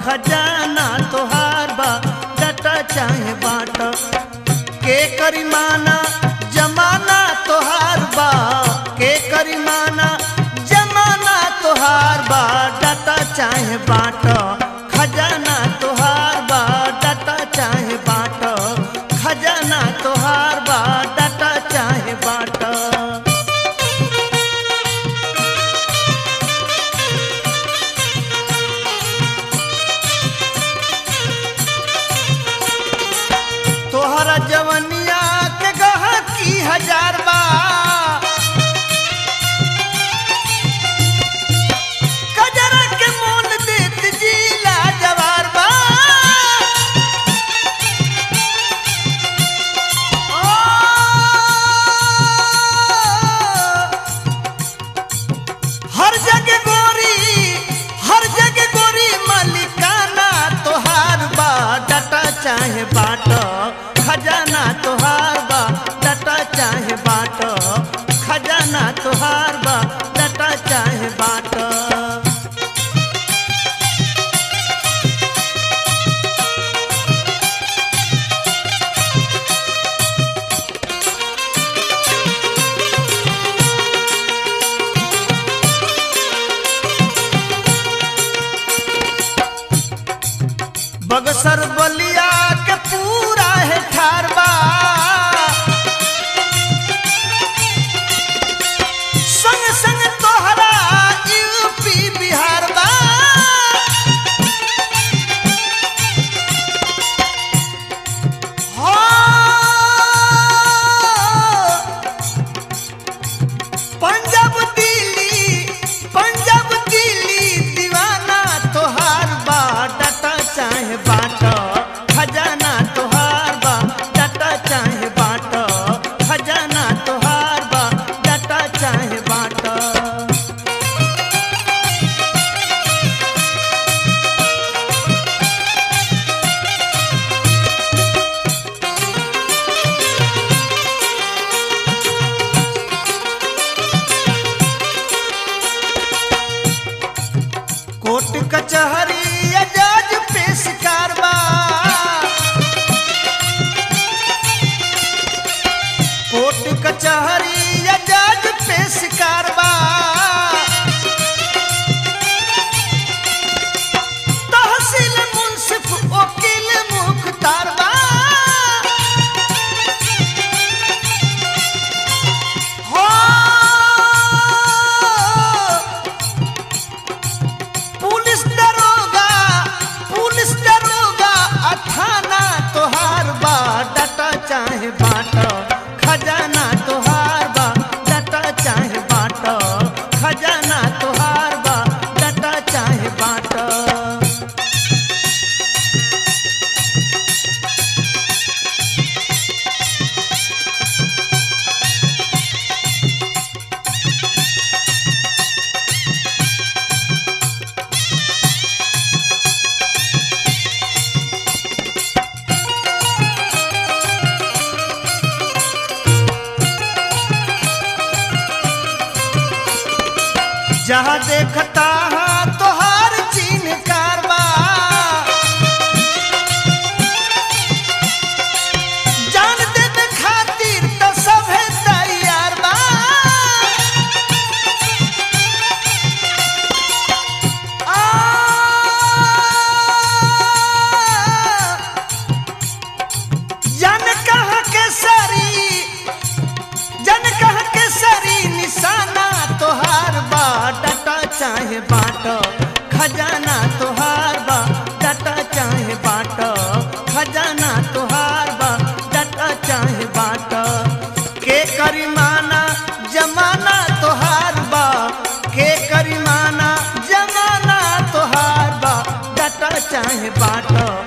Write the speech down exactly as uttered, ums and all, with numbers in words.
खजाना तोहार बा डटा चाहे बाट के करिमाना जमाना तोहार बा के करिमाना जमाना तोहार बा डटा चाहे बाट खजाना तोहार बा डटा चाहे बाट खजाना तोहार बा डटा चाहे बाट तोहरा जवनिया के गहकी हजार बा कजरा के मोल देत जिला जवार बा ओ, हर जगह गोरी हर जगह गोरी मालिकाना तोहार बा डटा चाहे बाट खजाना तोहार बा डटा चाहे बाट खजाना तोहार बा डटा चाहे बाट बगसर बलिया के पूरा है ठारबा संग संग तोहरा यूपी बिहार बा हो पंजाब दिल्ली पंजाब दिल्ली दीवाना तोहार बा डटा चाहे बाट खजाना तोहार बा डटा चाहे बाट खजाना तोहार बा डटा चाहे बाट कोर्ट कचहरी या जज पेश कारबा कोर्ट कचहरी या जज पेश कारबा तहसील मुंसिफ वकील मुख्तार बा हो पुलिस दरोगा पुलिस दरोगा अठाना तोहार बा डटा चाहे बाट खजाना तोहार बा डटा चाहे बाट खजाना तोहार बा डटा चाहे बाट जहाँ देखता है तोहार चिन्ह कारबा जान देवे खातिर तो सभे तैयार बा आ, जान कहाँ के सरी जन कहाँ के सरी निशाना तोहार बा डटा चाहे बाट खजाना तोहार बा डटा चाहे बाट खजाना तोहार बा डटा चाहे बाट के करिमाना जमाना तोहार बा के करिमाना जमाना तोहार बा डटा चाहे बाट